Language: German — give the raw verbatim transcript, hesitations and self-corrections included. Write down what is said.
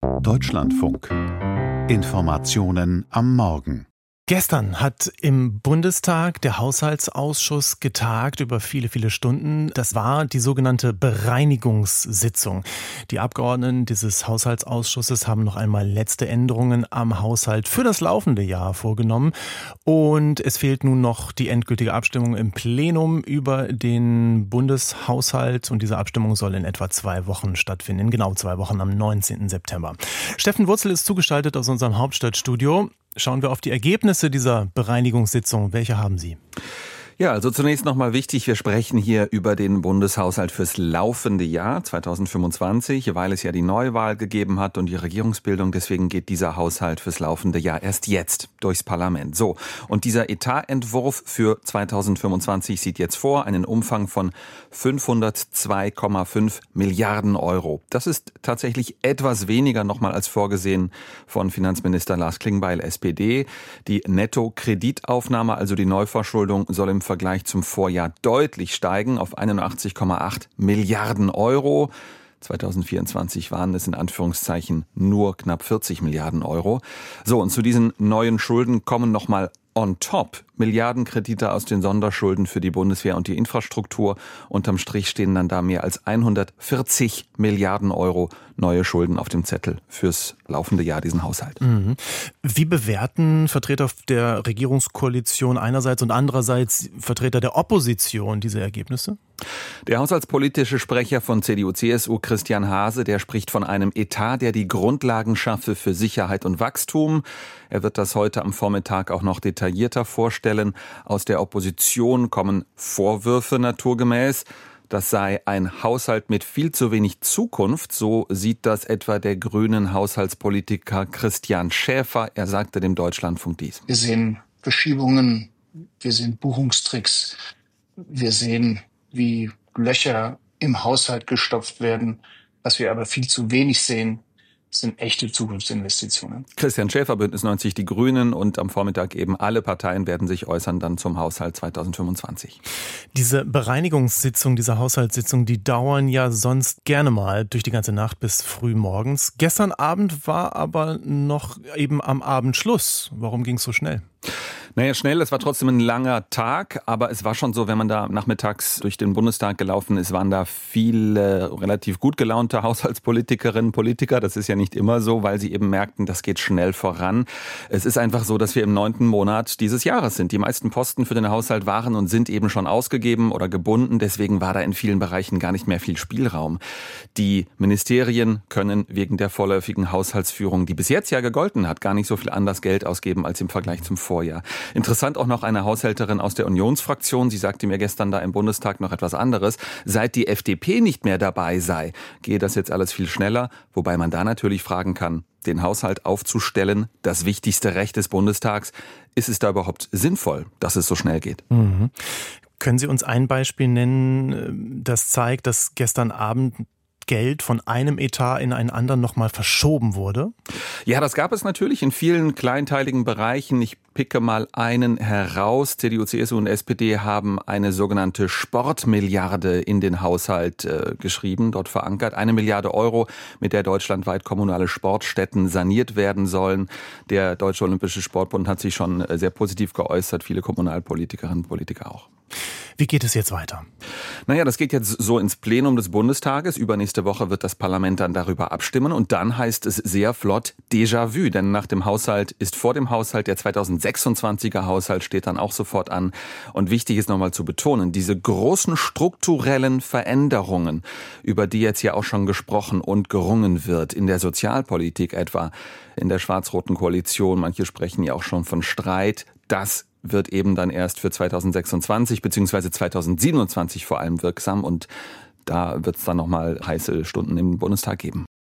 Deutschlandfunk. Informationen am Morgen. Gestern hat im Bundestag der Haushaltsausschuss getagt über viele, viele Stunden. Das war die sogenannte Bereinigungssitzung. Die Abgeordneten dieses Haushaltsausschusses haben noch einmal letzte Änderungen am Haushalt für das laufende Jahr vorgenommen. Und es fehlt nun noch die endgültige Abstimmung im Plenum über den Bundeshaushalt. Und diese Abstimmung soll in etwa zwei Wochen stattfinden, in genau zwei Wochen am neunzehnten September. Steffen Wurzel ist zugeschaltet aus unserem Hauptstadtstudio. Schauen wir auf die Ergebnisse dieser Bereinigungssitzung. Welche haben Sie? Ja, also zunächst nochmal wichtig, wir sprechen hier über den Bundeshaushalt fürs laufende Jahr zweitausendfünfundzwanzig, weil es ja die Neuwahl gegeben hat und die Regierungsbildung. Deswegen geht dieser Haushalt fürs laufende Jahr erst jetzt durchs Parlament. So, und dieser Etatentwurf für zweitausendfünfundzwanzig sieht jetzt vor einen Umfang von fünfhundertzwei Komma fünf Milliarden Euro. Das ist tatsächlich etwas weniger nochmal als vorgesehen von Finanzminister Lars Klingbeil, S P D. Die Netto-Kreditaufnahme, also die Neuverschuldung, soll im Vergleich zum Vorjahr deutlich steigen auf einundachtzig Komma acht Milliarden Euro. zweitausendvierundzwanzig waren es in Anführungszeichen nur knapp vierzig Milliarden Euro. So, und zu diesen neuen Schulden kommen nochmal on top Milliardenkredite aus den Sonderschulden für die Bundeswehr und die Infrastruktur. Unterm Strich stehen dann da mehr als hundertvierzig Milliarden Euro neue Schulden auf dem Zettel fürs laufende Jahr, diesen Haushalt. Mhm. Wie bewerten Vertreter der Regierungskoalition einerseits und andererseits Vertreter der Opposition diese Ergebnisse? Der haushaltspolitische Sprecher von C D U C S U, Christian Hase, der spricht von einem Etat, der die Grundlagen schaffe für Sicherheit und Wachstum. Er wird das heute am Vormittag auch noch detaillierter vorstellen. Aus der Opposition kommen Vorwürfe naturgemäß. Das sei ein Haushalt mit viel zu wenig Zukunft. So sieht das etwa der grünen Haushaltspolitiker Christian Schäfer. Er sagte dem Deutschlandfunk dies. Wir sehen Verschiebungen, wir sehen Buchungstricks, wir sehen, wie Löcher im Haushalt gestopft werden. Was wir aber viel zu wenig sehen, sind echte Zukunftsinvestitionen. Christian Schäfer, Bündnis neunzig, die Grünen, und am Vormittag eben alle Parteien werden sich äußern dann zum Haushalt zweitausendfünfundzwanzig. Diese Bereinigungssitzung, diese Haushaltssitzung, die dauern ja sonst gerne mal durch die ganze Nacht bis früh morgens. Gestern Abend war aber noch eben am Abend Schluss. Warum ging es so schnell? Naja, schnell, es war trotzdem ein langer Tag, aber es war schon so, wenn man da nachmittags durch den Bundestag gelaufen ist, waren da viele relativ gut gelaunte Haushaltspolitikerinnen und Politiker. Das ist ja nicht immer so, weil sie eben merkten, das geht schnell voran. Es ist einfach so, dass wir im neunten Monat dieses Jahres sind. Die meisten Posten für den Haushalt waren und sind eben schon ausgegeben oder gebunden. Deswegen war da in vielen Bereichen gar nicht mehr viel Spielraum. Die Ministerien können wegen der vorläufigen Haushaltsführung, die bis jetzt ja gegolten hat, gar nicht so viel anders Geld ausgeben als im Vergleich zum Vorjahr. Interessant auch noch eine Haushälterin aus der Unionsfraktion. Sie sagte mir gestern da im Bundestag noch etwas anderes. Seit die F D P nicht mehr dabei sei, gehe das jetzt alles viel schneller. Wobei man da natürlich fragen kann, den Haushalt aufzustellen, das wichtigste Recht des Bundestags. Ist es da überhaupt sinnvoll, dass es so schnell geht? Mhm. Können Sie uns ein Beispiel nennen, das zeigt, dass gestern Abend Geld von einem Etat in einen anderen nochmal verschoben wurde? Ja, das gab es natürlich in vielen kleinteiligen Bereichen. Ich picke mal einen heraus. C D U, C S U und S P D haben eine sogenannte Sportmilliarde in den Haushalt äh, geschrieben, dort verankert. Eine Milliarde Euro, mit der deutschlandweit kommunale Sportstätten saniert werden sollen. Der Deutsche Olympische Sportbund hat sich schon sehr positiv geäußert, viele Kommunalpolitikerinnen und Politiker auch. Wie geht es jetzt weiter? Naja, das geht jetzt so ins Plenum des Bundestages. Übernächste Woche wird das Parlament dann darüber abstimmen. Und dann heißt es sehr flott Déjà-vu. Denn nach dem Haushalt ist vor dem Haushalt der zweitausendsechsundzwanziger Haushalt steht dann auch sofort an. Und wichtig ist nochmal zu betonen, diese großen strukturellen Veränderungen, über die jetzt ja auch schon gesprochen und gerungen wird, in der Sozialpolitik etwa, in der schwarz-roten Koalition, manche sprechen ja auch schon von Streit, das wird eben dann erst für zweitausendsechsundzwanzig bzw. zweitausendsiebenundzwanzig vor allem wirksam, und da wird es dann nochmal heiße Stunden im Bundestag geben.